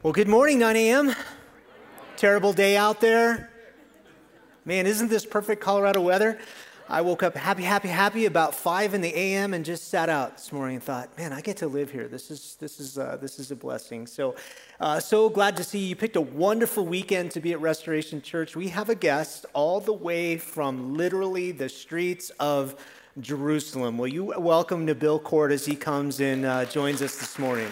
Well, good morning, 9 a.m. Terrible day out there. Man, isn't this perfect Colorado weather? I woke up happy about 5 in the a.m. and just sat out this morning and thought, man, I get to live here. This is a blessing. So glad to see you picked a wonderful weekend to be at Restoration Church. We have a guest all the way from literally the streets of Jerusalem. Will you welcome Nabil Court as he comes and joins us this morning?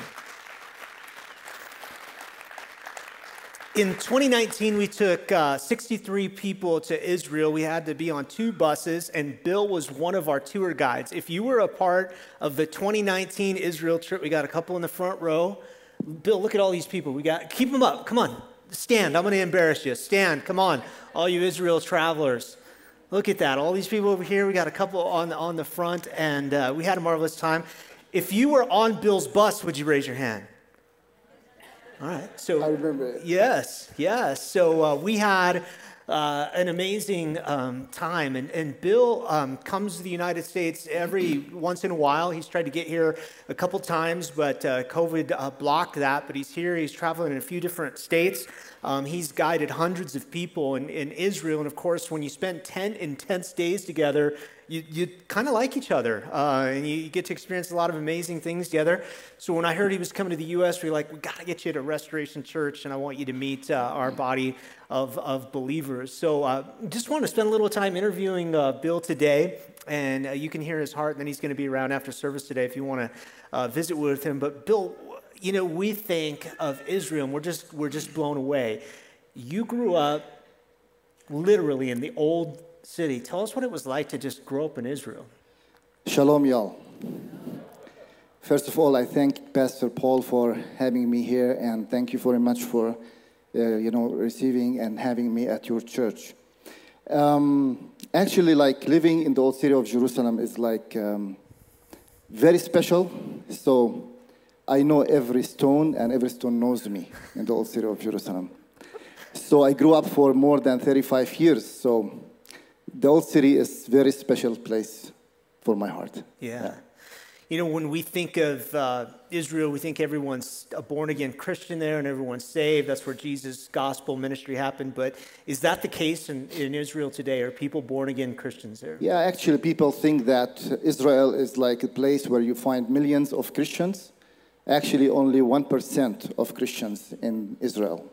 In 2019, we took 63 people to Israel. We had to be on 2 buses, and Bill was one of our tour guides. If you were a part of the 2019 Israel trip, we got a couple in the front row. Bill, look at all these people. Keep them up. Come on, stand. I'm going to embarrass you. Stand. Come on, all you Israel travelers. Look at that. All these people over here. We got a couple on the front, and we had a marvelous time. If you were on Bill's bus, would you raise your hand? All right. So I remember it. Yes. So we had an amazing time, and Bill comes to the United States every once in a while. He's tried to get here a couple times, but COVID blocked that. But he's here. He's traveling in a few different states. He's guided hundreds of people in Israel, and of course, when you spend 10 intense days together, you kind of like each other, and you get to experience a lot of amazing things together. So when I heard he was coming to the U.S., we got to get you to Restoration Church, and I want you to meet our body of believers. So just want to spend a little time interviewing Bill today, and you can hear his heart, and then he's going to be around after service today if you want to visit with him. But Bill, you know, we think of Israel, and we're just blown away. You grew up literally in the old city. Tell us what it was like to just grow up in Israel. Shalom, y'all. First of all, I thank Pastor Paul for having me here, and thank you very much for, receiving and having me at your church. Actually, living in the old city of Jerusalem is very special. So I know every stone, and every stone knows me in the old city of Jerusalem. So I grew up for more than 35 years. So the old city is a very special place for my heart. Yeah. You know, when we think of Israel, we think everyone's a born-again Christian there and everyone's saved. That's where Jesus' gospel ministry happened. But is that the case in Israel today? Are people born-again Christians there? Yeah, actually, people think that Israel is like a place where you find millions of Christians. Actually, only 1% of Christians in Israel.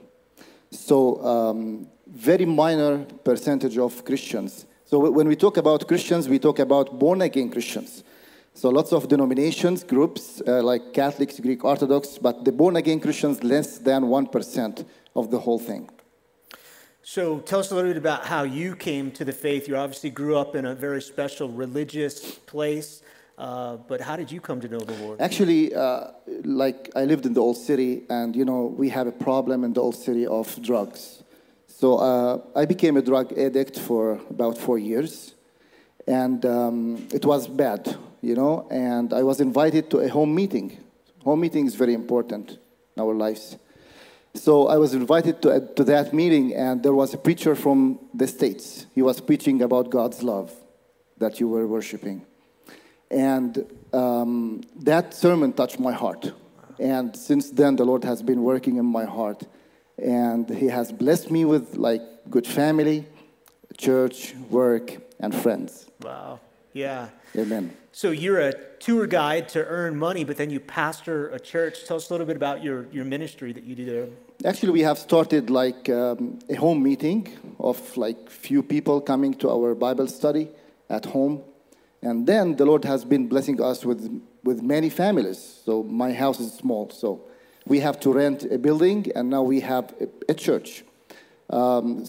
So, very minor percentage of Christians. So when we talk about Christians, we talk about born-again Christians. So lots of denominations, groups, like Catholics, Greek Orthodox, but the born-again Christians, less than 1% of the whole thing. So tell us a little bit about how you came to the faith. You obviously grew up in a very special religious place, but how did you come to know the Lord? Actually, I lived in the old city, and, we have a problem in the old city of drugs. So I became a drug addict for about 4 years, and it was bad, and I was invited to a home meeting. Home meeting is very important in our lives. So I was invited to that meeting, and there was a preacher from the States. He was preaching about God's love that you were worshiping. And that sermon touched my heart. And since then, the Lord has been working in my heart. And He has blessed me with good family, church, work, and friends. Wow. Yeah. Amen. So you're a tour guide to earn money, but then you pastor a church. Tell us a little bit about your ministry that you do there. Actually, we have started a home meeting of few people coming to our Bible study at home. And then the Lord has been blessing us with many families. So my house is small, so we have to rent a building, and now we have a church. I'm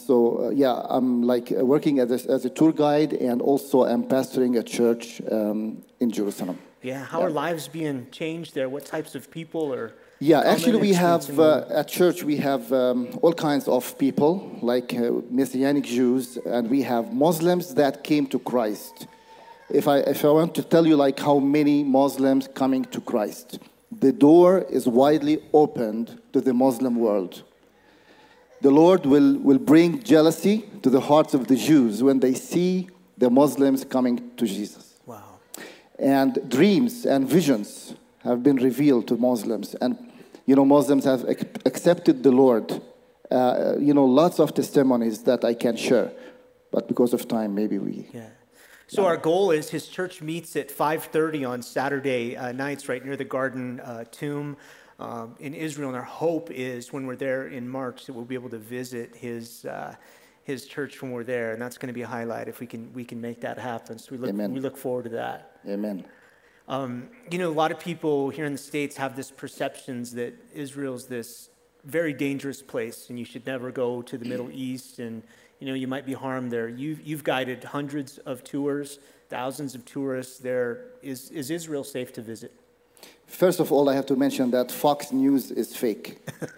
working as a tour guide, and also I'm pastoring a church in Jerusalem. Yeah, how are lives being changed there? What types of people are? Yeah, actually we have, at church we have all kinds of people, Messianic Jews, and we have Muslims that came to Christ. If I want to tell you how many Muslims coming to Christ, the door is widely opened to the Muslim world. The Lord will bring jealousy to the hearts of the Jews when they see the Muslims coming to Jesus. Wow. And dreams and visions have been revealed to Muslims. And, Muslims have accepted the Lord. Lots of testimonies that I can share. But because of time, maybe we... Yeah. So our goal is his church meets at 5:30 on Saturday nights right near the Garden Tomb in Israel. And our hope is when we're there in March that we'll be able to visit his church when we're there. And that's going to be a highlight if we can make that happen. So we look forward to that. Amen. A lot of people here in the States have this perceptions that Israel's this very dangerous place and you should never go to the Middle East and you might be harmed there. You've guided hundreds of tours, thousands of tourists there. Is Israel safe to visit? First of all, I have to mention that Fox News is fake.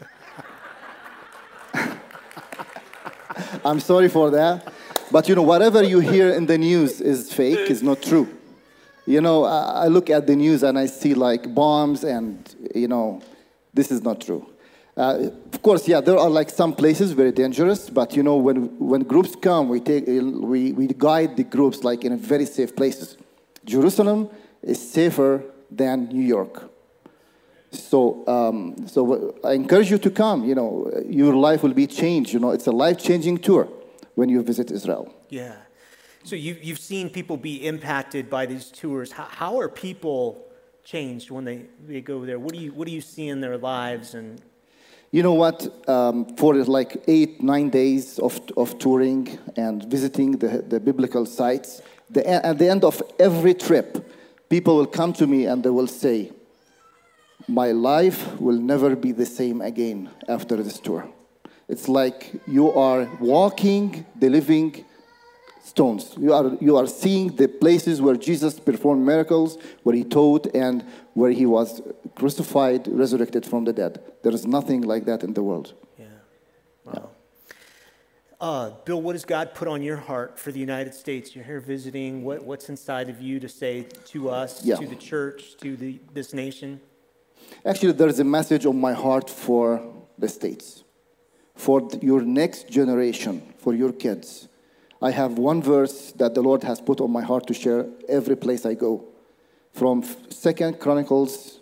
I'm sorry for that. But, whatever you hear in the news is fake, is not true. I look at the news and I see like bombs and, this is not true. Of course, there are some places very dangerous, but when groups come, we guide the groups in very safe places. Jerusalem is safer than New York. So I encourage you to come. Your life will be changed. It's a life-changing tour when you visit Israel. Yeah. So you've seen people be impacted by these tours. How are people changed when they go there? What do you see in their lives and? You know what? For 8-9 days of touring and visiting the biblical sites, at the end of every trip, people will come to me and they will say, my life will never be the same again after this tour. It's like you are walking the living stones. You are seeing the places where Jesus performed miracles, where he taught, and where he was crucified, resurrected from the dead. There is nothing like that in the world. Yeah. Wow. Yeah. Bill, what has God put on your heart for the United States? You're here visiting. What's inside of you to say to us, to the church, to this nation? Actually, there is a message on my heart for the States, for your next generation, for your kids. I have one verse that the Lord has put on my heart to share every place I go. From 2 Chronicles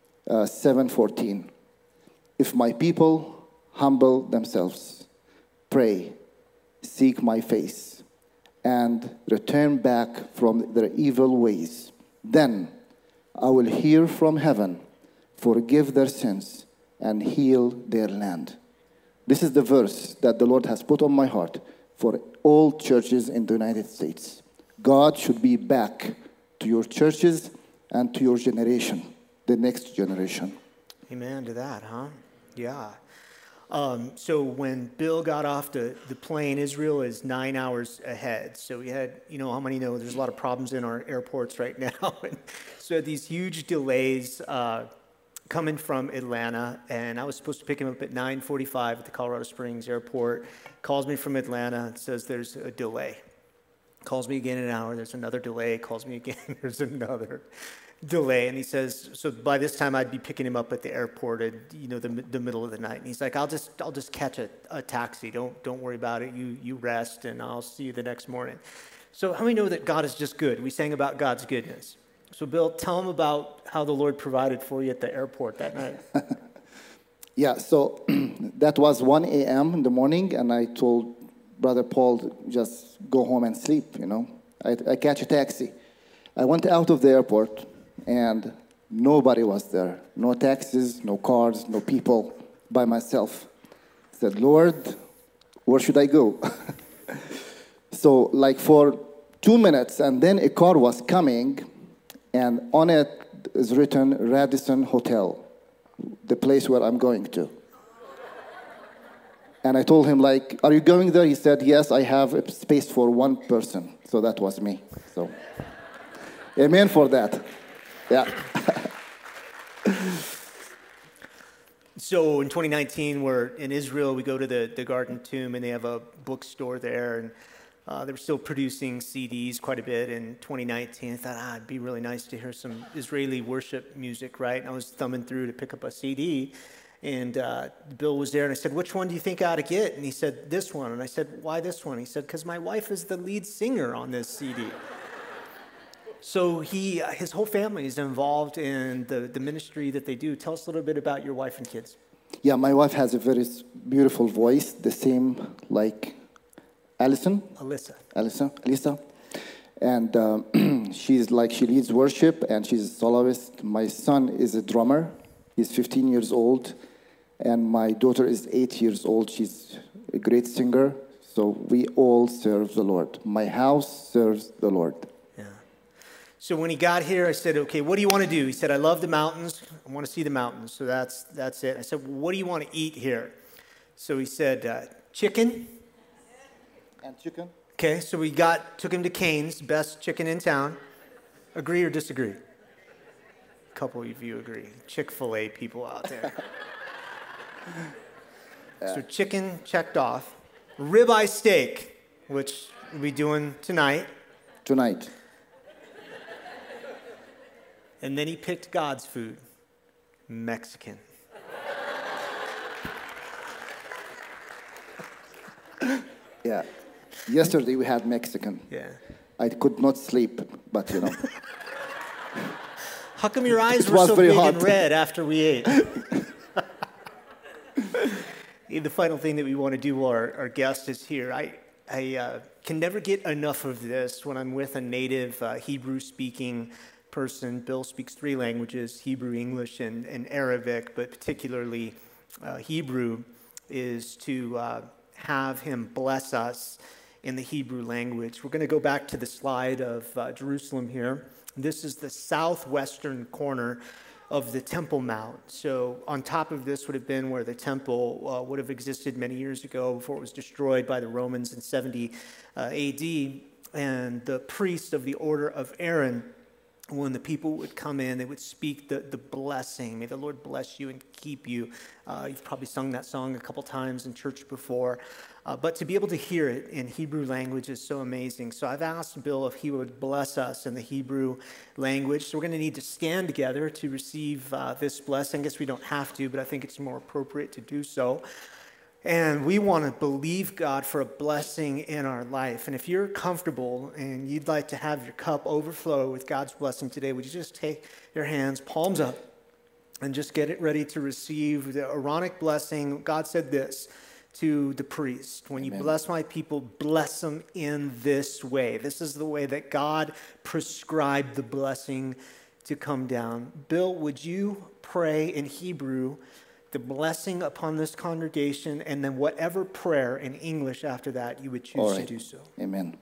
7:14. If my people humble themselves, pray, seek my face, and return back from their evil ways, then I will hear from heaven, forgive their sins, and heal their land. This is the verse that the Lord has put on my heart for all churches in the United States. God should be back to your churches and to your generation, the next generation. Amen to that, huh? Yeah. So when Bill got off the plane, Israel is 9 hours ahead. So we had, how many know there's a lot of problems in our airports right now. So these huge delays coming from Atlanta, and I was supposed to pick him up at 9:45 at the Colorado Springs airport. Calls me from Atlanta and says there's a delay. Calls me again in an hour, there's another delay. Calls me again, there's another delay. And he says, so by this time I'd be picking him up at the airport at the middle of the night. And he's like, I'll just catch a taxi. Don't worry about it. You rest, and I'll see you the next morning. So how many know that God is just good? We sang about God's goodness. So Bill, tell him about how the Lord provided for you at the airport that night. Yeah, so that was 1 a.m. in the morning, and I told Brother Paul, just go home and sleep, I catch a taxi. I went out of the airport, and nobody was there. No taxis, no cars, no people, by myself. I said, Lord, where should I go? So for 2 minutes, and then a car was coming, and on it is written Radisson Hotel, the place where I'm going to. And I told him, are you going there? He said, yes, I have a space for one person. So that was me. So, amen for that. Yeah. So in 2019, we're in Israel. We go to the Garden Tomb, and they have a bookstore there. And they were still producing CDs quite a bit in 2019. I thought, it'd be really nice to hear some Israeli worship music, right? And I was thumbing through to pick up a CD, and Bill was there, and I said, which one do you think I ought to get? And he said, this one. And I said, why this one? He said, because my wife is the lead singer on this CD. So his whole family is involved in the ministry that they do. Tell us a little bit about your wife and kids. Yeah, my wife has a very beautiful voice, the same like Alyssa. And she leads worship, and she's a soloist. My son is a drummer. He's 15 years old. And my daughter is 8 years old. She's a great singer. So we all serve the Lord. My house serves the Lord. Yeah. So when he got here, I said, okay, what do you want to do? He said, I love the mountains. I want to see the mountains. So that's it. I said, well, what do you want to eat here? So he said, chicken. And chicken. Okay, so took him to Cane's, best chicken in town. Agree or disagree? A couple of you agree. Chick-fil-A people out there. So chicken checked off. Ribeye steak, which we'll be doing tonight. And then he picked God's food, Mexican. Yeah. Yesterday we had Mexican. Yeah. I could not sleep, but you know. How come your eyes were so big and red after we ate? The final thing that we want to do while our guest is here, I can never get enough of this when I'm with a native Hebrew-speaking person. Bill speaks 3 languages, Hebrew, English, and Arabic, but particularly Hebrew, is to have him bless us in the Hebrew language. We're going to go back to the slide of Jerusalem here. This is the southwestern corner of the Temple Mount. So on top of this would have been where the temple would have existed many years ago before it was destroyed by the Romans in 70 AD. And the priest of the order of Aaron, when the people would come in, they would speak the blessing. May the Lord bless you and keep you. You've probably sung that song a couple times in church before. But to be able to hear it in Hebrew language is so amazing. So I've asked Bill if he would bless us in the Hebrew language. So we're going to need to stand together to receive this blessing. I guess we don't have to, but I think it's more appropriate to do so. And we want to believe God for a blessing in our life. And if you're comfortable and you'd like to have your cup overflow with God's blessing today, would you just take your hands, palms up, and just get it ready to receive the Aaronic blessing? God said this to the priest: when you bless my people, bless them in this way. This is the way that God prescribed the blessing to come down. Bill, would you pray in Hebrew the blessing upon this congregation, and then whatever prayer in English after that you would choose to do so. Amen.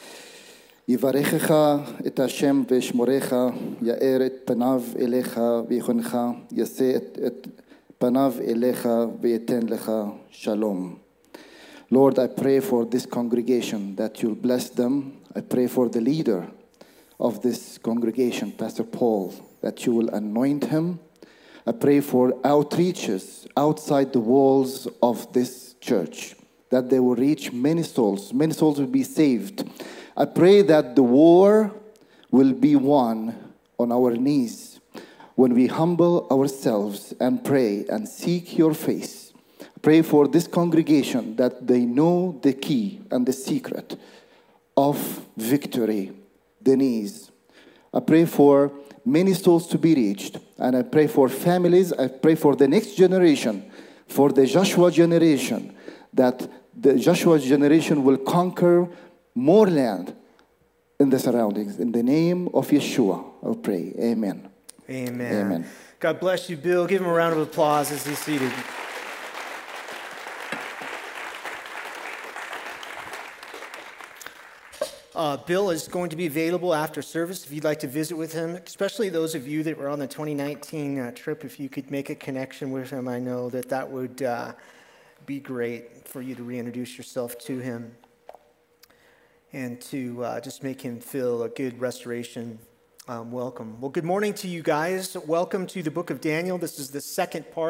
יברכך את השם וישמורך, יאר את פניו אליך ויחונך, ישא את פניו אליך וייתן לך שלום. Lord, I pray for this congregation that you'll bless them. I pray for the leader of this congregation, Pastor Paul, that you will anoint him. I pray for outreaches outside the walls of this church, that they will reach many souls will be saved. I pray that the war will be won on our knees when we humble ourselves and pray and seek your face. I pray for this congregation that they know the key and the secret of victory, the knees. I pray for many souls to be reached. And I pray for families. I pray for the next generation, for the Joshua generation, that the Joshua generation will conquer more land in the surroundings. In the name of Yeshua, I pray. Amen. Amen. Amen. God bless you, Bill. Give him a round of applause as he's seated. Bill is going to be available after service if you'd like to visit with him, especially those of you that were on the 2019 trip. If you could make a connection with him, I know that would be great for you to reintroduce yourself to him and to just make him feel a good restoration welcome. Well, good morning to you guys. Welcome to the book of Daniel. This is the second part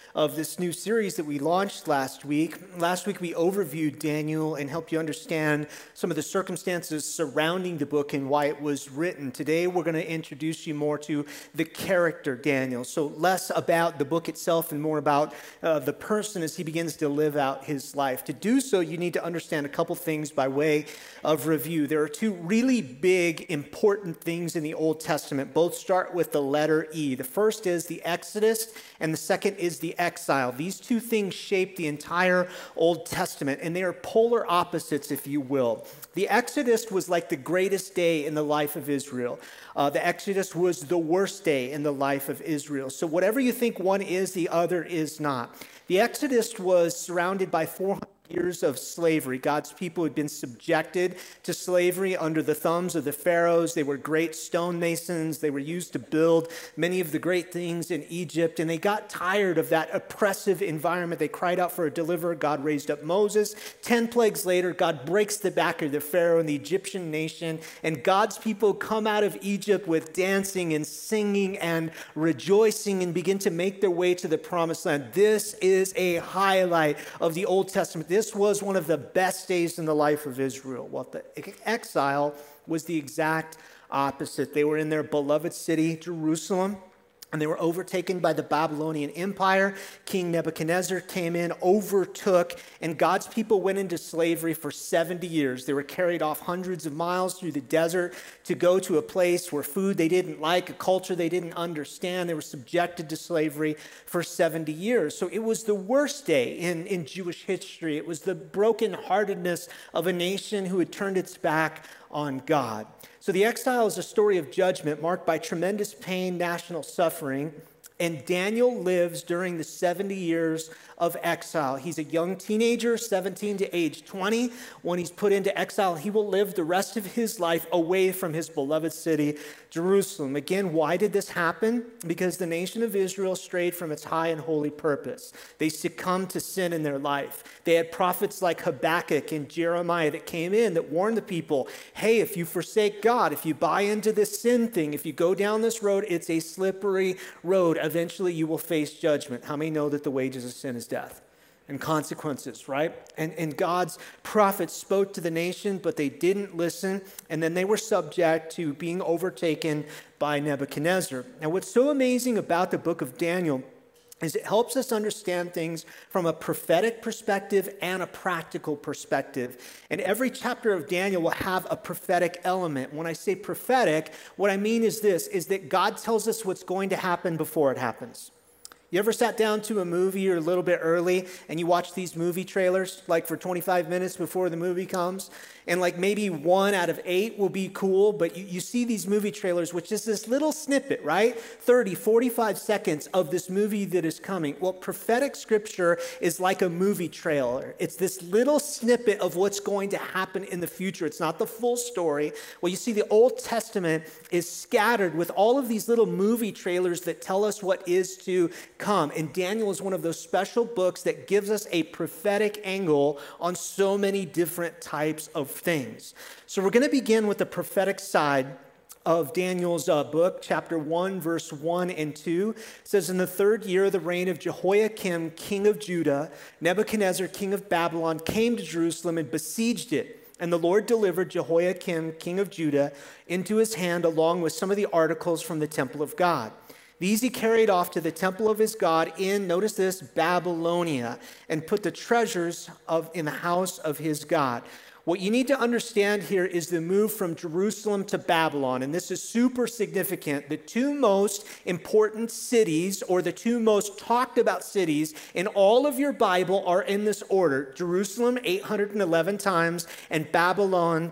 of this new series that we launched last week. Last week we overviewed Daniel and helped you understand some of the circumstances surrounding the book and why it was written. Today we're going to introduce you more to the character Daniel. So less about the book itself and more about the person as he begins to live out his life. To do so, you need to understand a couple things by way of review. There are two really big, important things in the Old Testament. Both start with the letter E. The first is the Exodus, and the second is the exile. These two things shape the entire Old Testament, and they are polar opposites, if you will. The Exodus was like the greatest day in the life of Israel. The Exodus was the worst day in the life of Israel. So whatever you think one is, the other is not. The Exodus was surrounded by 400 years of slavery. God's people had been subjected to slavery under the thumbs of the pharaohs. They were great stonemasons. They were used to build many of the great things in Egypt, and they got tired of that oppressive environment. They cried out for a deliverer. God raised up Moses. 10 plagues later, God breaks the back of the pharaoh and the Egyptian nation, and God's people come out of Egypt with dancing and singing and rejoicing and begin to make their way to the promised land. This is a highlight of the Old Testament. This was one of the best days in the life of Israel. Well, the exile was the exact opposite. They were in their beloved city, Jerusalem, and they were overtaken by the Babylonian Empire. King Nebuchadnezzar came in, overtook, and God's people went into slavery for 70 years. They were carried off hundreds of miles through the desert to go to a place where food they didn't like, a culture they didn't understand. They were subjected to slavery for 70 years. So it was the worst day in Jewish history. It was the brokenheartedness of a nation who had turned its back on God. So the exile is a story of judgment marked by tremendous pain, national suffering, and Daniel lives during the 70 years of exile. He's a young teenager, 17 to age 20. When he's put into exile, he will live the rest of his life away from his beloved city, Jerusalem. Again, why did this happen? Because the nation of Israel strayed from its high and holy purpose. They succumbed to sin in their life. They had prophets like Habakkuk and Jeremiah that came in that warned the people, hey, if you forsake God, if you buy into this sin thing, if you go down this road, it's a slippery road. Eventually you will face judgment. How many know that the wages of sin is death and consequences, right? And God's prophets spoke to the nation, but they didn't listen, and then they were subject to being overtaken by Nebuchadnezzar. Now, what's so amazing about the book of Daniel is it helps us understand things from a prophetic perspective and a practical perspective. And every chapter of Daniel will have a prophetic element. When I say prophetic, what I mean is this, is that God tells us what's going to happen before it happens. You ever sat down to a movie or a little bit early and you watch these movie trailers like for 25 minutes before the movie comes? And like maybe 1 out of 8 will be cool, but you see these movie trailers, which is this little snippet, right? 30, 45 seconds of this movie that is coming. Well, prophetic scripture is like a movie trailer. It's this little snippet of what's going to happen in the future. It's not the full story. Well, you see the Old Testament is scattered with all of these little movie trailers that tell us what is to come. And Daniel is one of those special books that gives us a prophetic angle on so many different types of things. So we're going to begin with the prophetic side of Daniel's book, chapter 1, verse 1 and 2. It says, in the 3rd year of the reign of Jehoiakim, king of Judah, Nebuchadnezzar, king of Babylon, came to Jerusalem and besieged it. And the Lord delivered Jehoiakim, king of Judah, into his hand along with some of the articles from the temple of God. These he carried off to the temple of his God in, notice this, Babylonia, and put the treasures in the house of his God. What you need to understand here is the move from Jerusalem to Babylon, and this is super significant. The two most important cities, or the two most talked about cities in all of your Bible are in this order. Jerusalem 811 times and Babylon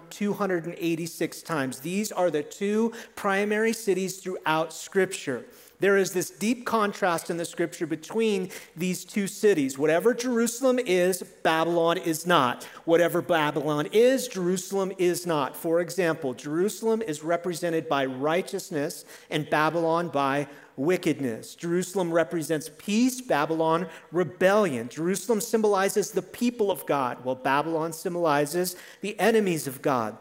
286 times. These are the two primary cities throughout Scripture. There is this deep contrast in the scripture between these two cities. Whatever Jerusalem is, Babylon is not. Whatever Babylon is, Jerusalem is not. For example, Jerusalem is represented by righteousness and Babylon by wickedness. Jerusalem represents peace, Babylon, rebellion. Jerusalem symbolizes the people of God, while Babylon symbolizes the enemies of God.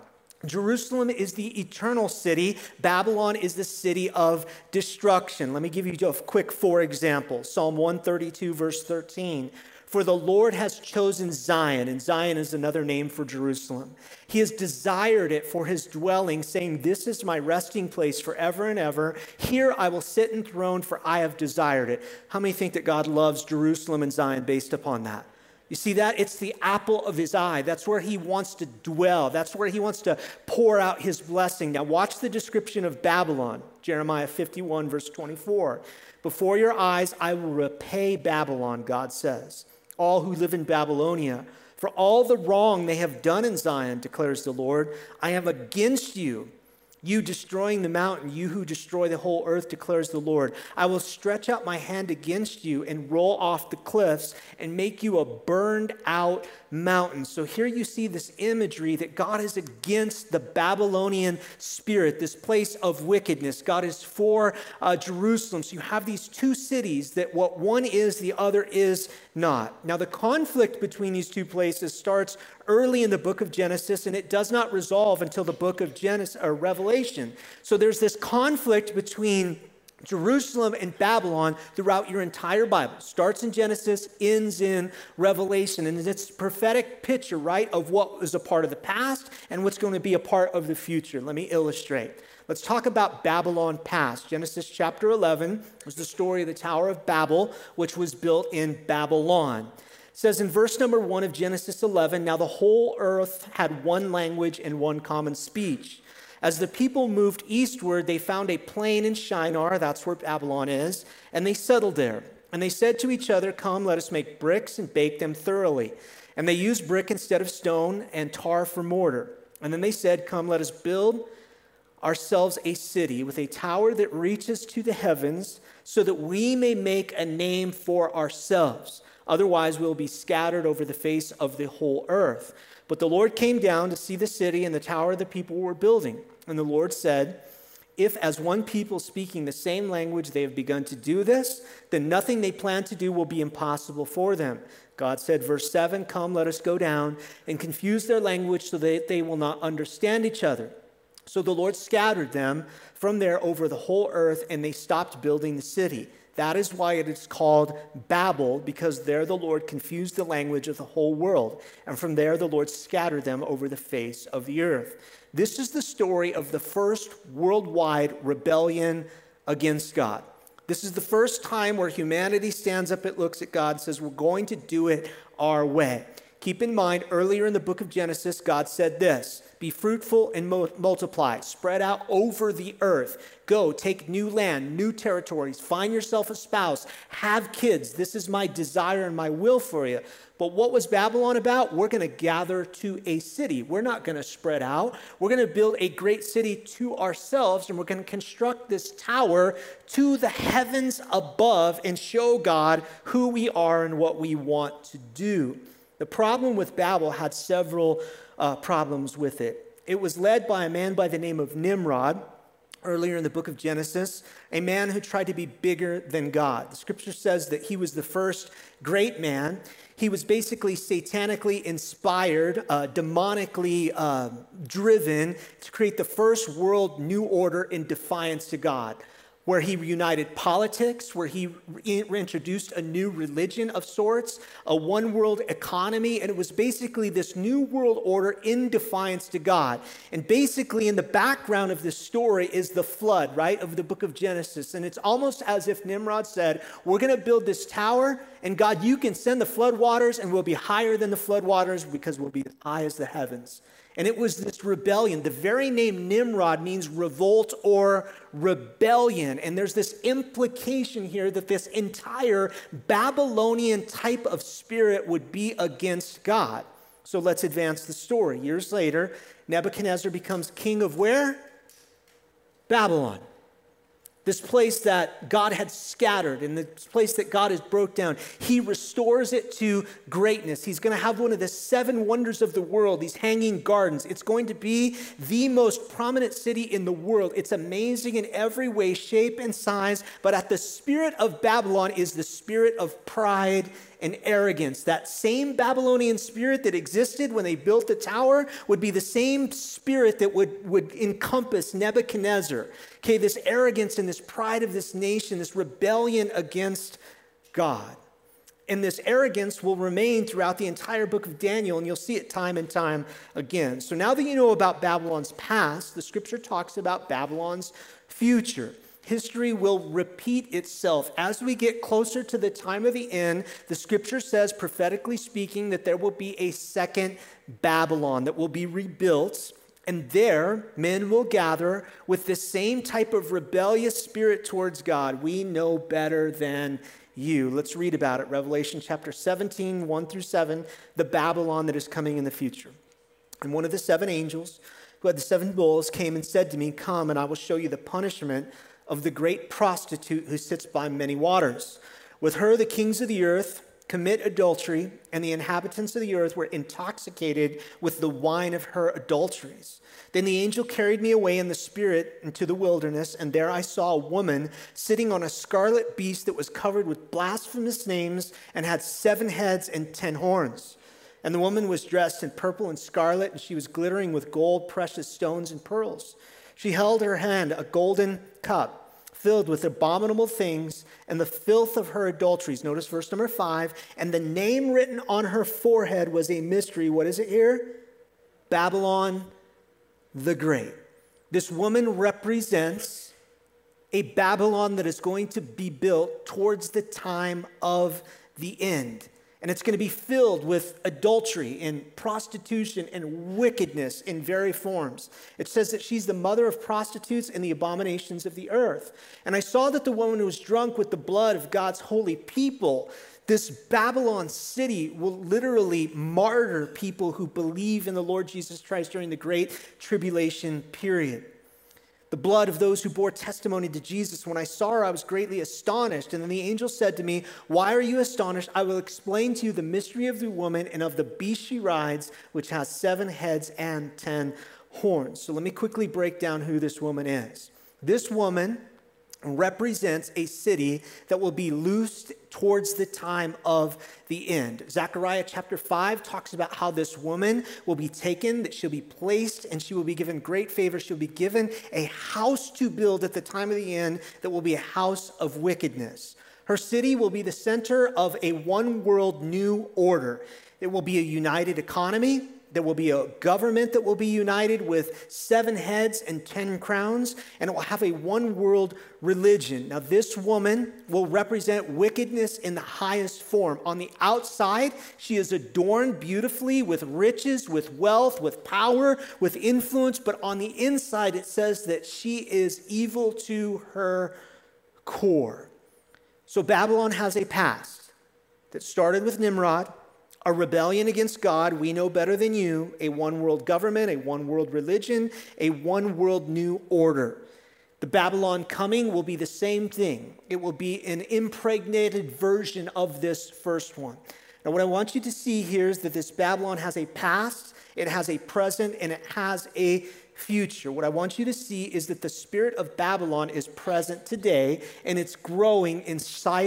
Jerusalem is the eternal city. Babylon is the city of destruction. Let me give you a quick 4 examples. Psalm 132, verse 13. For the Lord has chosen Zion, and Zion is another name for Jerusalem. He has desired it for his dwelling, saying, this is my resting place forever and ever. Here I will sit enthroned, for I have desired it. How many think that God loves Jerusalem and Zion based upon that? You see that? It's the apple of his eye. That's where he wants to dwell. That's where he wants to pour out his blessing. Now watch the description of Babylon. Jeremiah 51, verse 24. Before your eyes I will repay Babylon, God says. All who live in Babylonia, for all the wrong they have done in Zion, declares the Lord, I am against you. You destroying the mountain, you who destroy the whole earth, declares the Lord. I will stretch out my hand against you and roll off the cliffs and make you a burned out mountain. So here you see this imagery that God is against the Babylonian spirit, this place of wickedness. God is for Jerusalem. So you have these two cities that what one is, the other is not. Now the conflict between these two places starts early in the book of Genesis, and it does not resolve until the book of Revelation. So there's this conflict between Jerusalem and Babylon throughout your entire Bible. Starts in Genesis, ends in Revelation. And it's a prophetic picture, right, of what was a part of the past and what's going to be a part of the future. Let me illustrate. Let's talk about Babylon past. Genesis chapter 11 was the story of the Tower of Babel, which was built in Babylon. It says in verse number 1 of Genesis 11, now the whole earth had one language and one common speech. As the people moved eastward, they found a plain in Shinar, that's where Babylon is, and they settled there. And they said to each other, come, let us make bricks and bake them thoroughly. And they used brick instead of stone and tar for mortar. And then they said, come, let us build ourselves a city with a tower that reaches to the heavens so that we may make a name for ourselves. Otherwise, we'll be scattered over the face of the whole earth. But the Lord came down to see the city and the tower the people were building. And the Lord said, if as one people speaking the same language they have begun to do this, then nothing they plan to do will be impossible for them. God said, verse 7, come, let us go down and confuse their language so that they will not understand each other. So the Lord scattered them from there over the whole earth, and they stopped building the city. That is why it is called Babel, because there the Lord confused the language of the whole world. And from there the Lord scattered them over the face of the earth. This is the story of the first worldwide rebellion against God. This is the first time where humanity stands up and looks at God and says, we're going to do it our way. Keep in mind, earlier in the book of Genesis, God said this, be fruitful and multiply, spread out over the earth. Go, take new land, new territories, find yourself a spouse, have kids. This is my desire and my will for you. But what was Babylon about? We're going to gather to a city. We're not going to spread out. We're going to build a great city to ourselves, and we're going to construct this tower to the heavens above and show God who we are and what we want to do. The problem with Babel had several problems with it. It was led by a man by the name of Nimrod, earlier in the book of Genesis, a man who tried to be bigger than God. The scripture says that he was the first great man. He was basically satanically inspired, demonically driven to create the first world new order in defiance to God, where he reunited politics, where he introduced a new religion of sorts, a one world economy, and it was basically this new world order in defiance to God. And basically in the background of this story is the flood, right, of the book of Genesis. And it's almost as if Nimrod said, we're gonna build this tower, and God, you can send the flood waters, and we'll be higher than the flood waters because we'll be as high as the heavens. And it was this rebellion. The very name Nimrod means revolt or rebellion. And there's this implication here that this entire Babylonian type of spirit would be against God. So let's advance the story. Years later, Nebuchadnezzar becomes king of where? Babylon. this place that God had scattered and this place that God has broke down. He restores it to greatness. He's going to have one of the 7 wonders of the world, these hanging gardens. It's going to be the most prominent city in the world. It's amazing in every way, shape, and size, but at the spirit of Babylon is the spirit of pride and arrogance. That same Babylonian spirit that existed when they built the tower would be the same spirit that would encompass Nebuchadnezzar. Okay, this arrogance and this pride of this nation, this rebellion against God. And this arrogance will remain throughout the entire book of Daniel, and you'll see it time and time again. So now that you know about Babylon's past, the scripture talks about Babylon's future. History will repeat itself. As we get closer to the time of the end, the scripture says, prophetically speaking, that there will be a second Babylon that will be rebuilt, and there men will gather with the same type of rebellious spirit towards God. We know better than you. Let's read about it. Revelation chapter 17, 1 through 7, the Babylon that is coming in the future. And one of the 7 angels who had the 7 bowls came and said to me, "Come, and I will show you the punishment of the great prostitute who sits by many waters. With her, the kings of the earth commit adultery, and the inhabitants of the earth were intoxicated with the wine of her adulteries. Then the angel carried me away in the spirit into the wilderness, and there I saw a woman sitting on a scarlet beast that was covered with blasphemous names and had 7 heads and 10 horns. And the woman was dressed in purple and scarlet, and she was glittering with gold, precious stones, and pearls. She held in her hand a golden cup filled with abominable things and the filth of her adulteries." Notice verse number 5. "And the name written on her forehead was a mystery." What is it here? Babylon the Great. This woman represents a Babylon that is going to be built towards the time of the end. And it's going to be filled with adultery and prostitution and wickedness in various forms. It says that she's the mother of prostitutes and the abominations of the earth. And I saw that the woman was drunk with the blood of God's holy people. This Babylon city will literally martyr people who believe in the Lord Jesus Christ during the Great Tribulation period. The blood of those who bore testimony to Jesus. When I saw her, I was greatly astonished. And then the angel said to me, "Why are you astonished? I will explain to you the mystery of the woman and of the beast she rides, which has 7 heads and 10 horns." So let me quickly break down who this woman is. This woman represents a city that will be loosed towards the time of the end. Zechariah chapter 5 talks about how this woman will be taken, that she'll be placed, and she will be given great favor. She'll be given a house to build at the time of the end that will be a house of wickedness. Her city will be the center of a one world new order. It will be a united economy. There will be a government that will be united with 7 heads and 10 crowns, and it will have a one world religion. Now, this woman will represent wickedness in the highest form. On the outside, she is adorned beautifully with riches, with wealth, with power, with influence, but on the inside, it says that she is evil to her core. So Babylon has a past that started with Nimrod, a rebellion against God, we know better than you, a one world government, a one world religion, a one world new order. The Babylon coming will be the same thing. It will be an impregnated version of this first one. Now, what I want you to see here is that this Babylon has a past, it has a present, and it has a future. What I want you to see is that the spirit of Babylon is present today, and it's growing in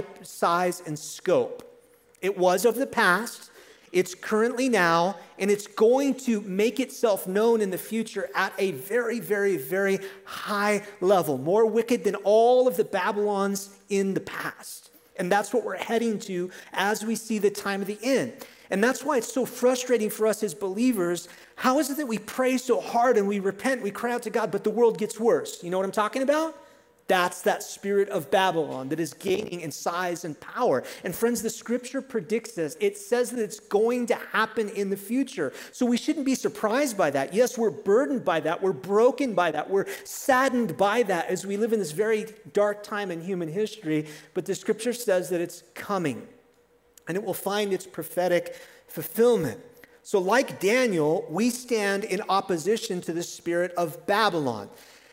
size and scope. It was of the past. It's currently now, and it's going to make itself known in the future at a very, very, very high level, more wicked than all of the Babylons in the past. And that's what we're heading to as we see the time of the end. And that's why it's so frustrating for us as believers. How is it that we pray so hard and we repent, we cry out to God, but the world gets worse? You know what I'm talking about? That's that spirit of Babylon that is gaining in size and power. And friends, the scripture predicts this. It says that it's going to happen in the future. So we shouldn't be surprised by that. Yes, we're burdened by that. We're broken by that. We're saddened by that as we live in this very dark time in human history. But the scripture says that it's coming, and it will find its prophetic fulfillment. So like Daniel, we stand in opposition to the spirit of Babylon.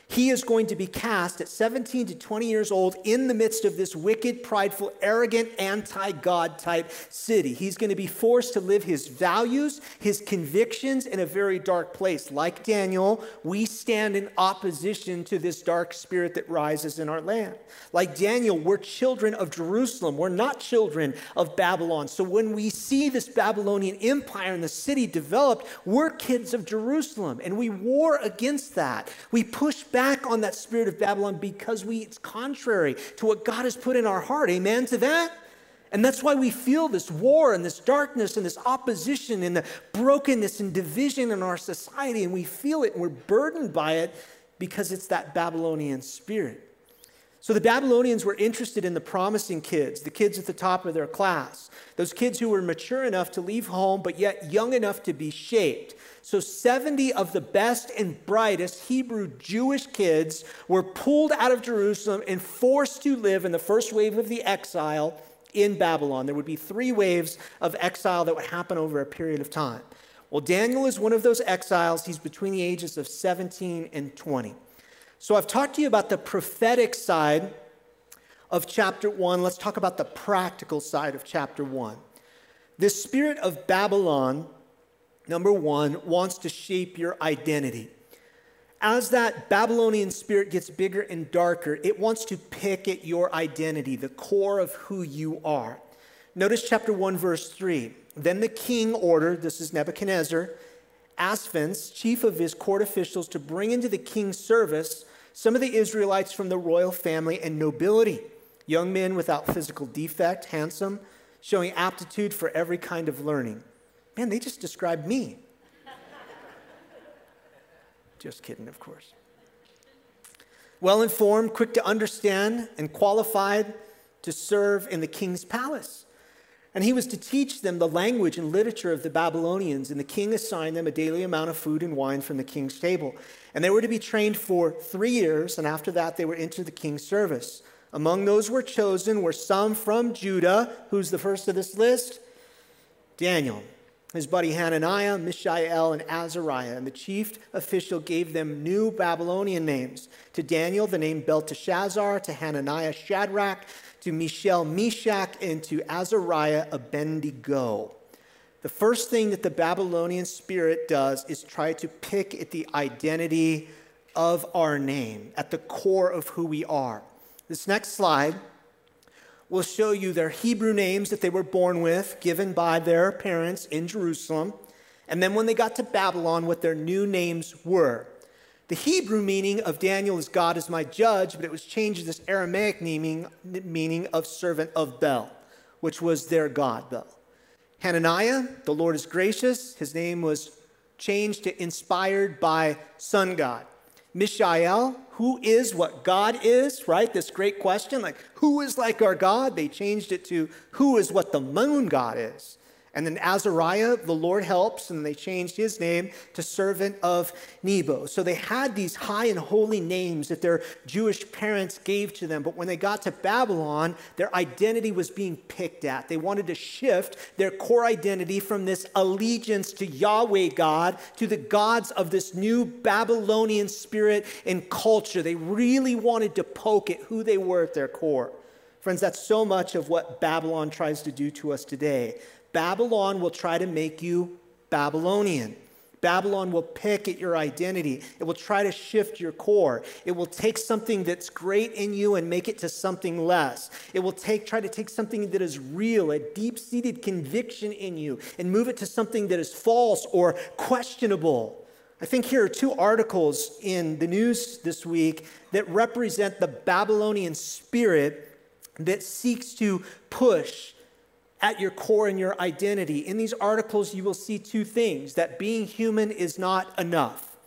He is going to be cast at 17 to 20 years old in the midst of this wicked, prideful, arrogant, anti-God type city. He's going to be forced to live his values, his convictions in a very dark place. Like Daniel, we stand in opposition to this dark spirit that rises in our land. Like Daniel, we're children of Jerusalem. We're not children of Babylon. So when we see this Babylonian empire and the city developed, we're kids of Jerusalem, and we war against that. We push back on that spirit of Babylon because it's contrary to what God has put in our heart. Amen to that? And that's why we feel this war and this darkness and this opposition and the brokenness and division in our society, and we feel it and we're burdened by it because it's that Babylonian spirit. So the Babylonians were interested in the promising kids, the kids at the top of their class, those kids who were mature enough to leave home but yet young enough to be shaped. So 70 of the best and brightest Hebrew Jewish kids were pulled out of Jerusalem and forced to live in the first wave of the exile in Babylon. There would be 3 waves of exile that would happen over a period of time. Well, Daniel is one of those exiles. He's between the ages of 17 and 20. So I've talked to you about the prophetic side of chapter 1. Let's talk about the practical side of chapter 1. This spirit of Babylon, number 1, wants to shape your identity. As that Babylonian spirit gets bigger and darker, it wants to pick at your identity, the core of who you are. Notice chapter 1, verse 3. Then the king ordered, this is Nebuchadnezzar, Asphens, chief of his court officials, to bring into the king's service some of the Israelites from the royal family and nobility, young men without physical defect, handsome, showing aptitude for every kind of learning. Man, they just described me. Just kidding, of course. Well-informed, quick to understand, and qualified to serve in the king's palace. And he was to teach them the language and literature of the Babylonians, and the king assigned them a daily amount of food and wine from the king's table. And they were to be trained for 3 years, and after that they were into the king's service. Among those who were chosen were some from Judah. Who's the first of this list? Daniel, his buddy Hananiah, Mishael, and Azariah. And the chief official gave them new Babylonian names. To Daniel, the name Belteshazzar. To Hananiah, Shadrach. To Mishael, Meshach. And to Azariah, Abednego. The first thing that the Babylonian spirit does is try to pick at the identity of our name, at the core of who we are. This next slide will show you their Hebrew names that they were born with, given by their parents in Jerusalem, and then when they got to Babylon, what their new names were. The Hebrew meaning of Daniel is God is my judge, but it was changed to this Aramaic meaning of servant of Bel, which was their god, Bel. Hananiah, the Lord is gracious. His name was changed to inspired by sun god. Mishael, who is what God is, right? This great question, like, who is like our God? They changed it to who is what the moon god is. And then Azariah, the Lord helps, and they changed his name to servant of Nebo. So they had these high and holy names that their Jewish parents gave to them. But when they got to Babylon, their identity was being picked at. They wanted to shift their core identity from this allegiance to Yahweh God to the gods of this new Babylonian spirit and culture. They really wanted to poke at who they were at their core. Friends, that's so much of what Babylon tries to do to us today. Babylon will try to make you Babylonian. Babylon will pick at your identity. It will try to shift your core. It will take something that's great in you and make it to something less. It will try to take something that is real, a deep-seated conviction in you, and move it to something that is false or questionable. I think here are 2 articles in the news this week that represent the Babylonian spirit that seeks to push at your core and your identity. In these articles, you will see 2 things: that being human is not enough,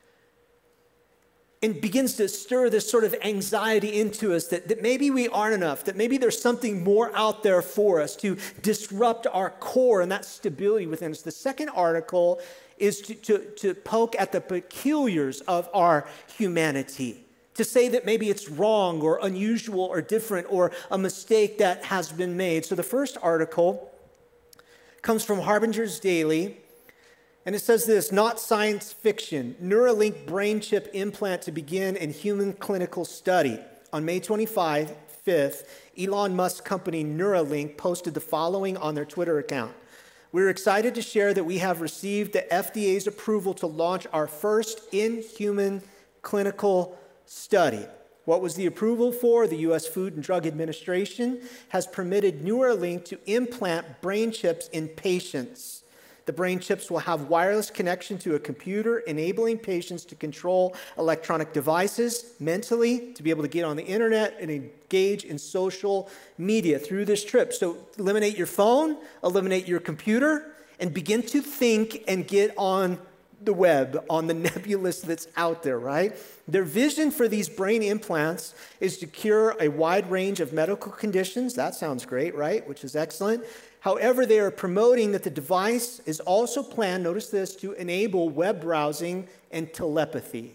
and begins to stir this sort of anxiety into us that maybe we aren't enough, that maybe there's something more out there for us to disrupt our core and that stability within us. The second article is to poke at the peculiars of our humanity, to say that maybe it's wrong or unusual or different or a mistake that has been made. So the first article comes from Harbinger's Daily, And it says this, not science fiction, Neuralink brain chip implant to begin in human clinical study. On May 25th, Elon Musk's company Neuralink posted the following on their Twitter account. We're excited to share that we have received the FDA's approval to launch our first in-human clinical study. What was the approval for? The U.S. Food and Drug Administration has permitted Neuralink to implant brain chips in patients. The brain chips will have wireless connection to a computer, enabling patients to control electronic devices mentally, to be able to get on the internet and engage in social media through this trip. So eliminate your phone, eliminate your computer, and begin to think and get on the web, on the nebulous that's out there, right? Their vision for these brain implants is to cure a wide range of medical conditions. That sounds great, right? Which is excellent. However, they are promoting that the device is also planned, notice this, to enable web browsing and telepathy.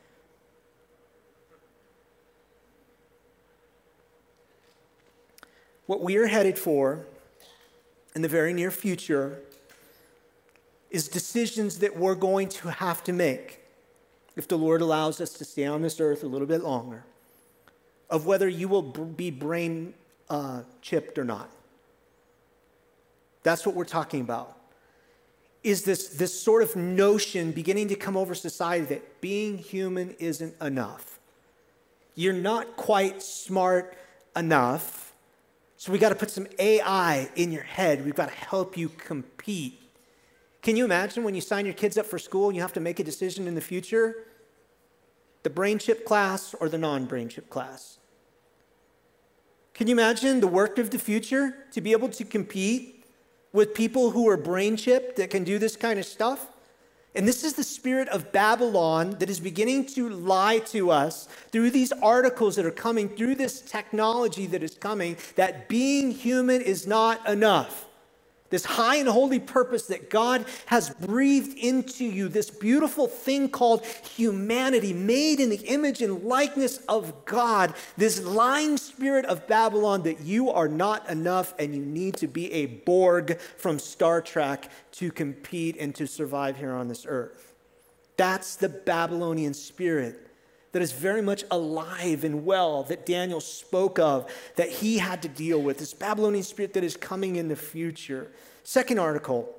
What we are headed for in the very near future is decisions that we're going to have to make, if the Lord allows us to stay on this earth a little bit longer, of whether you will be brain chipped or not. That's what we're talking about. Is this sort of notion beginning to come over society that being human isn't enough. You're not quite smart enough, so we got to put some AI in your head. We've got to help you compete. Can you imagine when you sign your kids up for school and you have to make a decision in the future? The brain chip class or the non-brain chip class? Can you imagine the work of the future to be able to compete with people who are brain chipped that can do this kind of stuff? And this is the spirit of Babylon that is beginning to lie to us through these articles that are coming, through this technology that is coming, that being human is not enough. This high and holy purpose that God has breathed into you, this beautiful thing called humanity, made in the image and likeness of God, this lying spirit of Babylon that you are not enough and you need to be a Borg from Star Trek to compete and to survive here on this earth. That's the Babylonian spirit that is very much alive and well, that Daniel spoke of, that he had to deal with, this Babylonian spirit that is coming in the future. Second article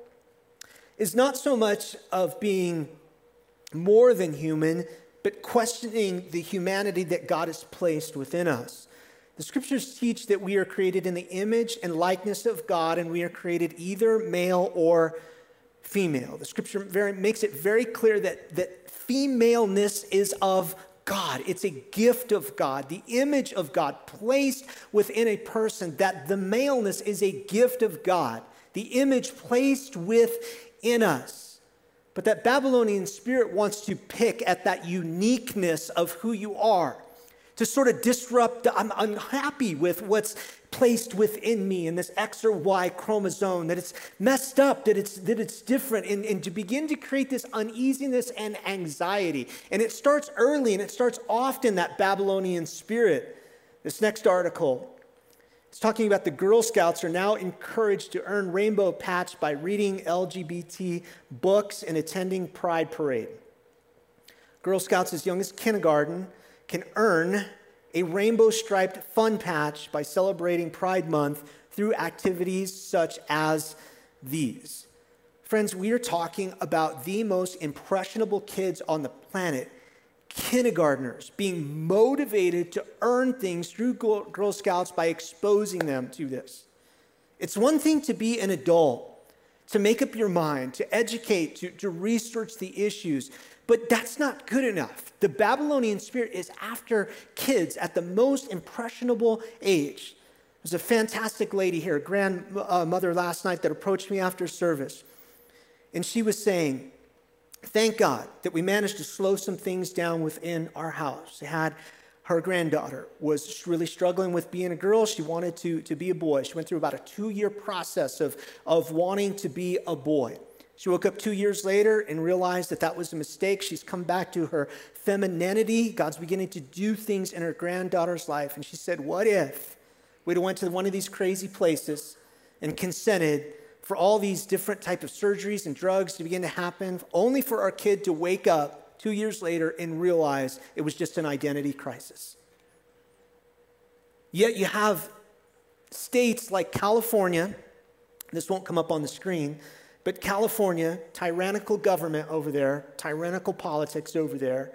is not so much of being more than human, but questioning the humanity that God has placed within us. The scriptures teach that we are created in the image and likeness of God, and we are created either male or female. The scripture makes it very clear that femaleness is of God. It's a gift of God, the image of God placed within a person, that the maleness is a gift of God, the image placed within us. But that Babylonian spirit wants to pick at that uniqueness of who you are, to sort of disrupt. I'm unhappy with what's placed within me in this X or Y chromosome, that it's messed up, that it's different, and to begin to create this uneasiness and anxiety. And it starts early, and it starts often, that Babylonian spirit. This next article is talking about the Girl Scouts are now encouraged to earn rainbow patch by reading LGBT books and attending Pride Parade. Girl Scouts as young as kindergarten can earn a rainbow-striped fun patch by celebrating Pride Month through activities such as these. Friends, we are talking about the most impressionable kids on the planet, kindergartners, being motivated to earn things through Girl Scouts by exposing them to this. It's one thing to be an adult, to make up your mind, to educate, to research the issues, but that's not good enough. The Babylonian spirit is after kids at the most impressionable age. There's a fantastic lady here, a grandmother last night, that approached me after service. And she was saying, thank God that we managed to slow some things down within our house. Her granddaughter was really struggling with being a girl. She wanted to be a boy. She went through about a 2-year process of wanting to be a boy. She woke up 2 years later and realized that was a mistake. She's come back to her femininity. God's beginning to do things in her granddaughter's life. And she said, what if we'd went to one of these crazy places and consented for all these different type of surgeries and drugs to begin to happen, only for our kid to wake up 2 years later and realize it was just an identity crisis. Yet you have states like California, this won't come up on the screen, but California, tyrannical government over there, tyrannical politics over there,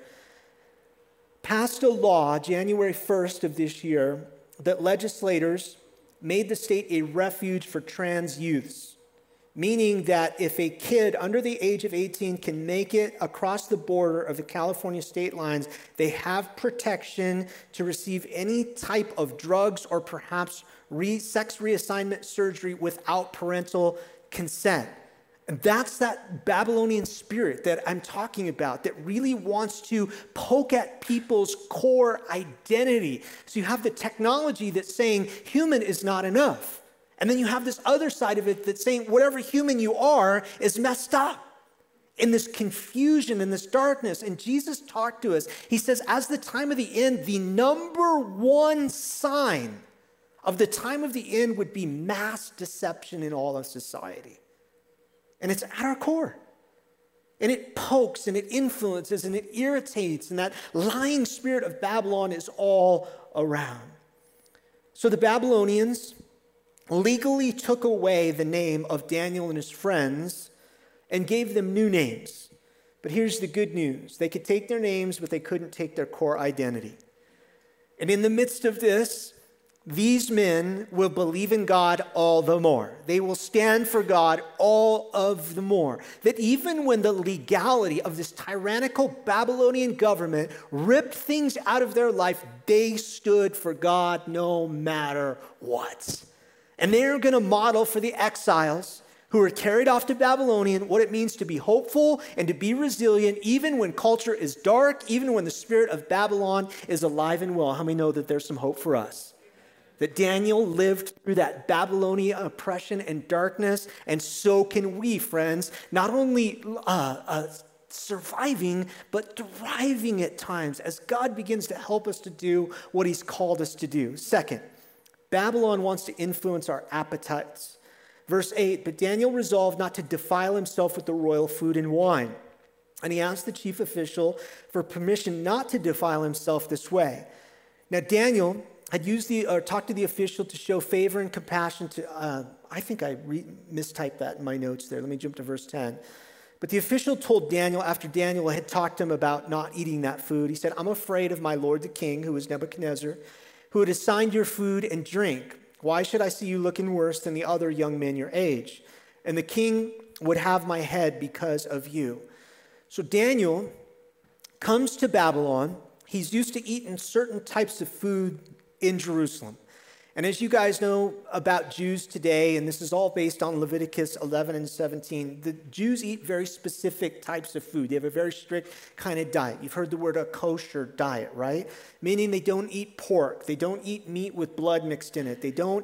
passed a law January 1st of this year that legislators made the state a refuge for trans youths, meaning that if a kid under the age of 18 can make it across the border of the California state lines, they have protection to receive any type of drugs or perhaps sex reassignment surgery without parental consent. And that's that Babylonian spirit that I'm talking about that really wants to poke at people's core identity. So you have the technology that's saying human is not enough. And then you have this other side of it that's saying whatever human you are is messed up. In this confusion, in this darkness. And Jesus talked to us. He says, as the time of the end, the number one sign of the time of the end would be mass deception in all of society. And it's at our core. And it pokes and it influences and it irritates. And that lying spirit of Babylon is all around. So the Babylonians legally took away the name of Daniel and his friends and gave them new names. But here's the good news. They could take their names, but they couldn't take their core identity. And in the midst of this, these men will believe in God all the more. They will stand for God all of the more. That even when the legality of this tyrannical Babylonian government ripped things out of their life, they stood for God no matter what. And they're going to model for the exiles who are carried off to Babylonian what it means to be hopeful and to be resilient even when culture is dark, even when the spirit of Babylon is alive and well. How many know that there's some hope for us? That Daniel lived through that Babylonian oppression and darkness, and so can we, friends, not only surviving, but thriving at times as God begins to help us to do what he's called us to do. Second, Babylon wants to influence our appetites. Verse 8, but Daniel resolved not to defile himself with the royal food and wine. And he asked the chief official for permission not to defile himself this way. Now, Daniel had talked to the official to show favor and compassion to, I think I mistyped that in my notes there. Let me jump to verse 10. But the official told Daniel, after Daniel had talked to him about not eating that food, he said, I'm afraid of my lord the king, who was Nebuchadnezzar, who had assigned your food and drink. Why should I see you looking worse than the other young men your age? And the king would have my head because of you. So Daniel comes to Babylon. He's used to eating certain types of food in Jerusalem. And as you guys know about Jews today, and this is all based on Leviticus 11 and 17, the Jews eat very specific types of food. They have a very strict kind of diet. You've heard the word a kosher diet, right? Meaning they don't eat pork. They don't eat meat with blood mixed in it. They don't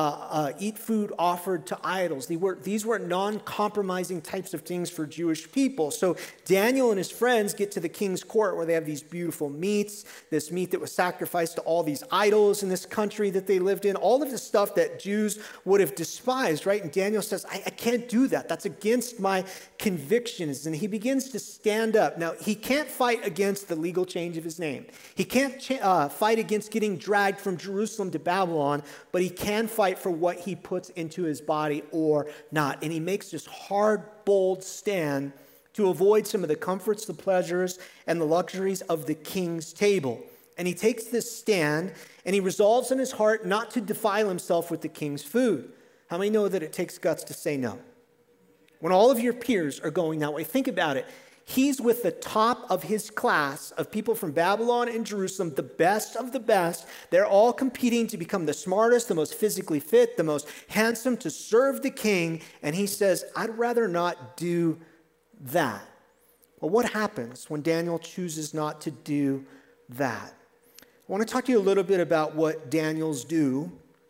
eat food offered to idols. These were non-compromising types of things for Jewish people. So Daniel and his friends get to the king's court where they have these beautiful meats, this meat that was sacrificed to all these idols in this country that they lived in, all of the stuff that Jews would have despised, right? And Daniel says, I can't do that. That's against my convictions. And he begins to stand up. Now, he can't fight against the legal change of his name. He can't fight against getting dragged from Jerusalem to Babylon, but he can fight for what he puts into his body or not. And he makes this hard, bold stand to avoid some of the comforts, the pleasures, and the luxuries of the king's table. And he takes this stand, and he resolves in his heart not to defile himself with the king's food. How many know that it takes guts to say no? When all of your peers are going that way, think about it. He's with the top of his class of people from Babylon and Jerusalem, the best of the best. They're all competing to become the smartest, the most physically fit, the most handsome, to serve the king. And he says, I'd rather not do that. Well, what happens when Daniel chooses not to do that? I want to talk to you a little bit about what Daniels do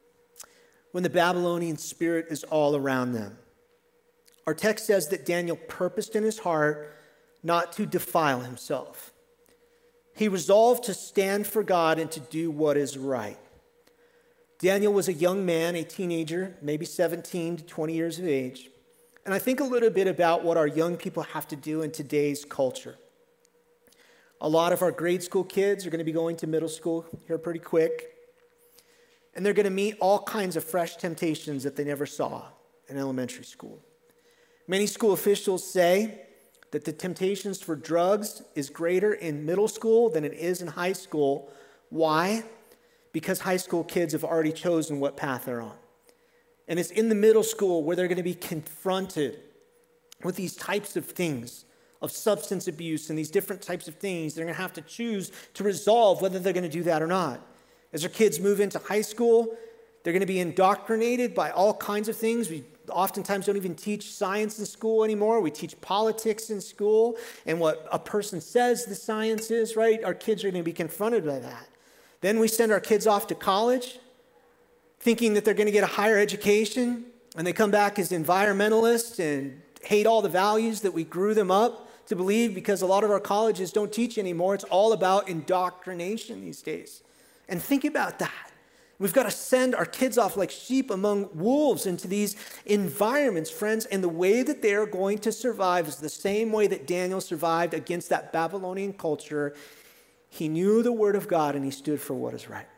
when the Babylonian spirit is all around them. Our text says that Daniel purposed in his heart not to defile himself. He resolved to stand for God and to do what is right. Daniel was a young man, a teenager, maybe 17 to 20 years of age. And I think a little bit about what our young people have to do in today's culture. A lot of our grade school kids are going to be going to middle school here pretty quick. And they're going to meet all kinds of fresh temptations that they never saw in elementary school. Many school officials say that the temptations for drugs is greater in middle school than it is in high school. Why? Because high school kids have already chosen what path they're on. And it's in the middle school where they're going to be confronted with these types of things, of substance abuse and these different types of things. They're going to have to choose to resolve whether they're going to do that or not. As our kids move into high school, they're going to be indoctrinated by all kinds of things. We oftentimes don't even teach science in school anymore. We teach politics in school and what a person says the science is, right? Our kids are going to be confronted by that. Then we send our kids off to college thinking that they're going to get a higher education, and they come back as environmentalists and hate all the values that we grew them up to believe because a lot of our colleges don't teach anymore. It's all about indoctrination these days. And think about that. We've got to send our kids off like sheep among wolves into these environments, friends, and the way that they are going to survive is the same way that Daniel survived against that Babylonian culture. He knew the word of God and he stood for what is right.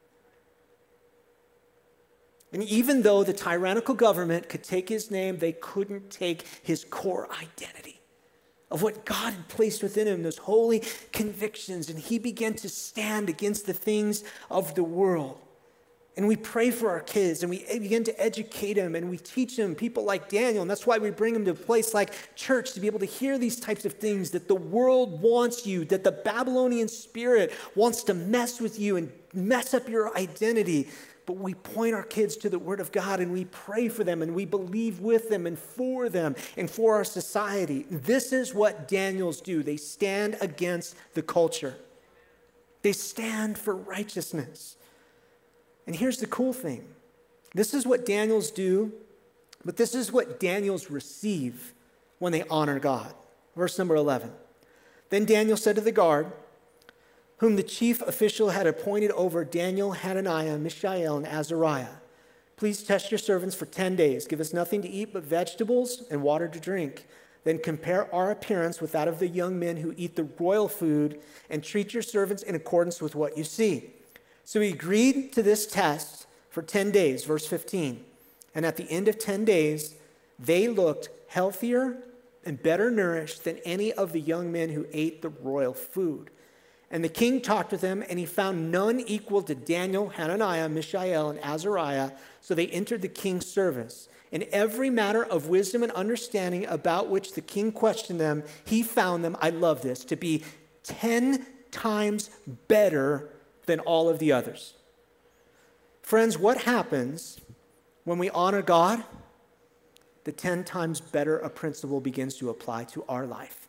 And even though the tyrannical government could take his name, they couldn't take his core identity of what God had placed within him, those holy convictions. And he began to stand against the things of the world. And we pray for our kids and we begin to educate them and we teach them people like Daniel. And that's why we bring them to a place like church to be able to hear these types of things that the world wants you, that the Babylonian spirit wants to mess with you and mess up your identity. But we point our kids to the Word of God and we pray for them and we believe with them and for our society. This is what Daniels do. They stand against the culture. They stand for righteousness. And here's the cool thing. This is what Daniels do, but this is what Daniels receive when they honor God. Verse number 11. Then Daniel said to the guard, whom the chief official had appointed over Daniel, Hananiah, Mishael, and Azariah, please test your servants for 10 days. Give us nothing to eat but vegetables and water to drink. Then compare our appearance with that of the young men who eat the royal food and treat your servants in accordance with what you see. So he agreed to this test for 10 days, verse 15. And at the end of 10 days, they looked healthier and better nourished than any of the young men who ate the royal food. And the king talked with them, and he found none equal to Daniel, Hananiah, Mishael, and Azariah. So they entered the king's service. In every matter of wisdom and understanding about which the king questioned them, he found them, I love this, to be 10 times better than all of the others. Friends, what happens when we honor God? The 10 times better a principle begins to apply to our life.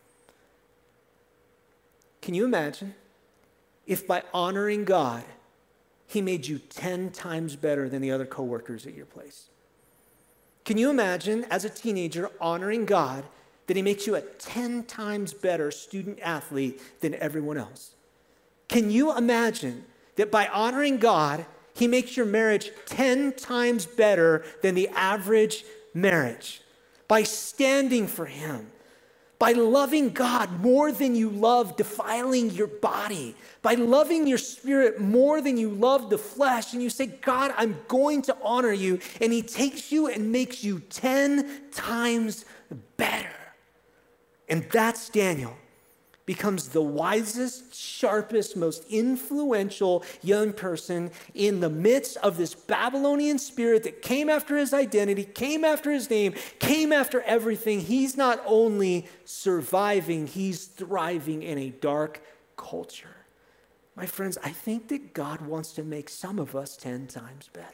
Can you imagine if by honoring God, he made you 10 times better than the other coworkers at your place? Can you imagine as a teenager honoring God that he makes you a 10 times better student athlete than everyone else? Can you imagine that by honoring God, he makes your marriage 10 times better than the average marriage? By standing for him, by loving God more than you love defiling your body, by loving your spirit more than you love the flesh, and you say, God, I'm going to honor you, and he takes you and makes you 10 times better. And that's Daniel. Becomes the wisest, sharpest, most influential young person in the midst of this Babylonian spirit that came after his identity, came after his name, came after everything. He's not only surviving, he's thriving in a dark culture. My friends, I think that God wants to make some of us 10 times better.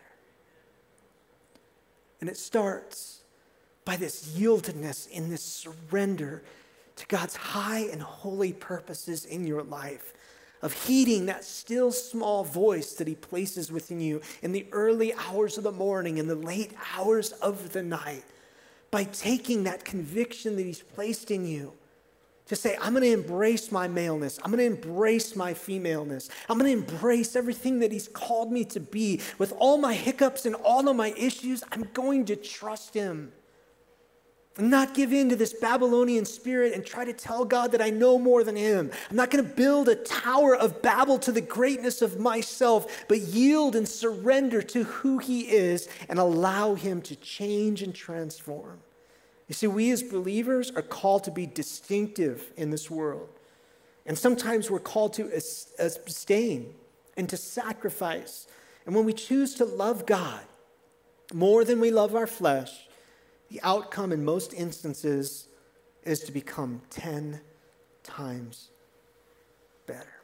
And it starts by this yieldedness in this surrender to God's high and holy purposes in your life, of heeding that still small voice that he places within you in the early hours of the morning and the late hours of the night, by taking that conviction that he's placed in you To say, I'm going to embrace my maleness. I'm going to embrace my femaleness. I'm going to embrace everything that he's called me to be. With all my hiccups and all of my issues, I'm going to trust him. And not give in to this Babylonian spirit and try to tell God that I know more than him. I'm not going to build a tower of Babel to the greatness of myself, but yield and surrender to who he is and allow him to change and transform. You see, we as believers are called to be distinctive in this world. And sometimes we're called to abstain and to sacrifice. And when we choose to love God more than we love our flesh, the outcome in most instances is to become 10 times better.